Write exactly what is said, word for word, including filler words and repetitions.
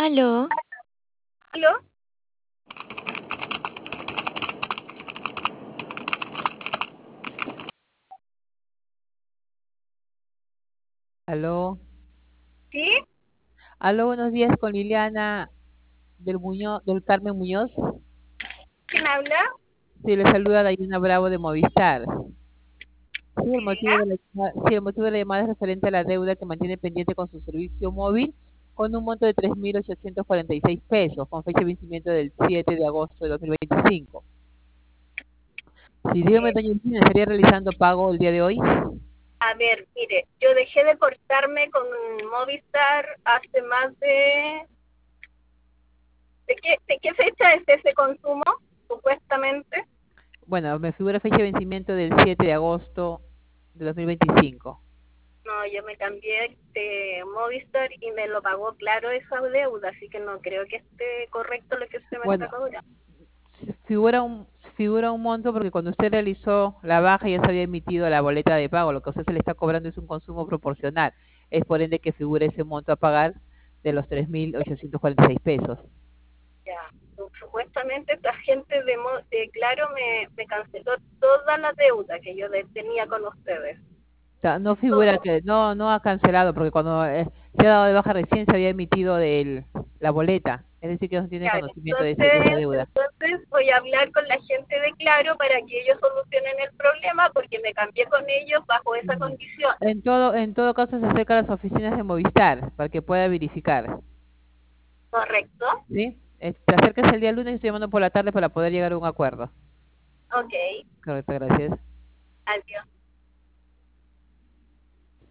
Aló, ¿Aló? Aló, ¿Sí? aló, buenos días con Liliana del Muñoz, del Carmen Muñoz. ¿Quién habla? Sí, le saluda Dayana Bravo de Movistar. Sí, el motivo de ¿Ya? la, llama- sí, el motivo de la llamada es referente a la deuda que mantiene pendiente con su servicio móvil con un monto de tres mil ochocientos cuarenta y seis pesos, con fecha de vencimiento del siete de agosto de dos mil veinticinco. Si dígame, Eh, doña Liliana, ¿estaría realizando pago el día de hoy? a ver, mire, yo dejé de cortarme con Movistar hace más de... ¿De qué, de qué fecha es ese consumo, supuestamente? Bueno, me figura fecha de vencimiento del siete de agosto de dos mil veinticinco. No, yo me cambié de Movistar y me lo pagó claro esa deuda, así que no creo que esté correcto lo que usted me está Bueno, cobrando. figura un, figura un monto porque cuando usted realizó la baja ya se había emitido la boleta de pago. Lo que a usted se le está cobrando es un consumo proporcional. Es por ende que figura ese monto a pagar de los tres mil ochocientos cuarenta y seis pesos. Ya. Supuestamente esta gente de, Mo- de Claro me, me canceló toda la deuda que yo de- tenía con ustedes. O sea, no figura Todo. que, no, no ha cancelado porque cuando eh, se ha dado de baja recién se había emitido del, la boleta. Es decir, que no tiene Ya, conocimiento de, ese- de esa entonces, deuda. entonces voy a hablar con la gente de Claro para que ellos solucionen el problema porque me cambié con ellos bajo esa Ujú. condición. En todo, en todo caso se acerca a las oficinas de Movistar para que pueda verificar. ¿Correcto? ¿Sí? Este, acérquese el día lunes y estoy llamando por la tarde para poder llegar a un acuerdo. Ok, Correcto, gracias. adiós.